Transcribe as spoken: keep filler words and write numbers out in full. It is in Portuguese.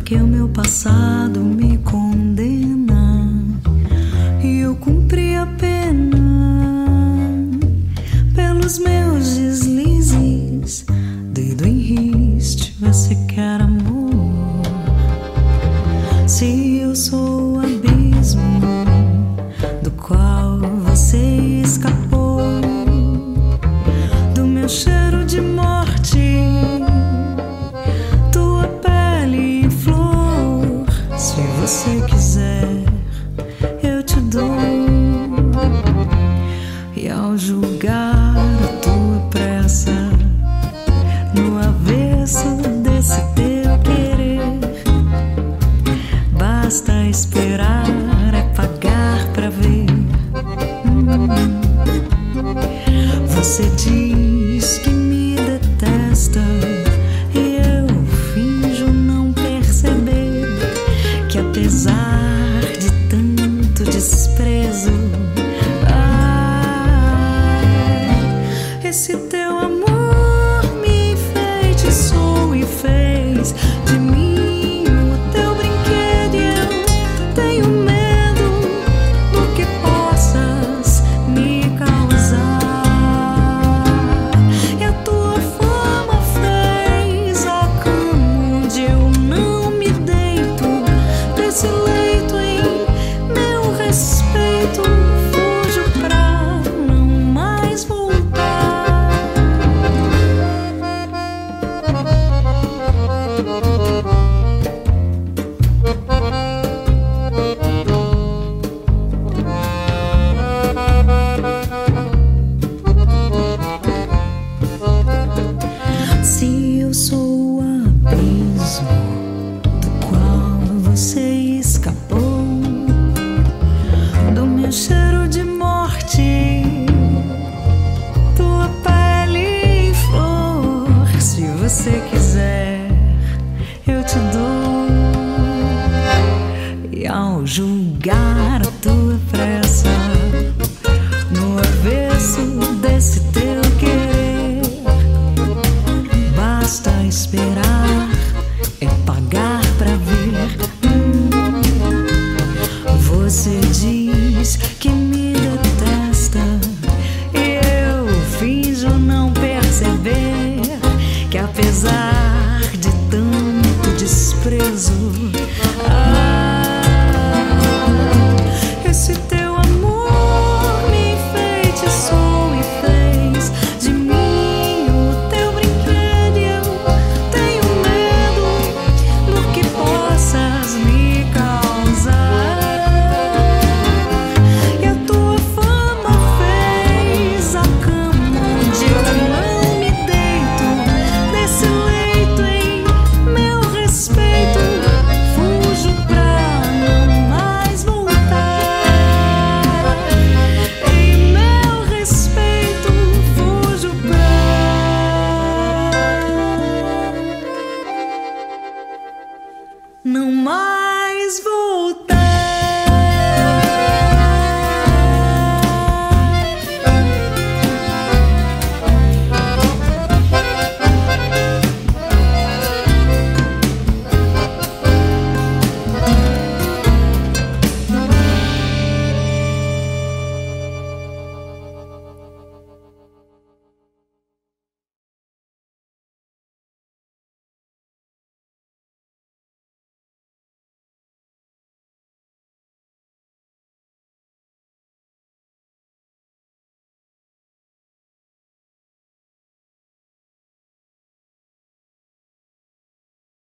porque o meu passado me condena e eu cumpri a pena pelos meus deslizes. Dedo em riste, você quer amor? Se eu sou o abismo do qual você escapou, do meu cheiro de morte, tua pele em flor. Se você quiser, eu te dou. E ao julgar a tua pressa no avesso desse teu querer, basta esperar, é pagar pra ver. hum. Você diz que me detesta e eu finjo não perceber que apesar de tanto desprezo, ah, esse teu amor me enfeitiçou e fez de mim o teu brinquedo. E eu tenho medo do que possas me causar. E a tua fama fez a cama onde eu não me deito. Desse leito em meu respeito fujo pra não mais voltar. Se eu sou o abismo do qual você escapou, do meu cheiro de morte, tua pele em flor. Se você quiser, eu te dou. E ao julgar a tua pressa no avesso desse teu querer, basta esperar, é pagar pra ver. hum. Você diz que me detesta e eu finjo não perceber que apesar de tanto desprezo, ah, esse teu amor me enfeitiçou e fez de mim o teu brinquedo. E eu tenho medo do que possas me causar. E a tua fama fez a cama onde eu não me deito. Desse leito em meu respeito fujo pra não mais voltar. Em meu respeito fujo pra não mais voltar.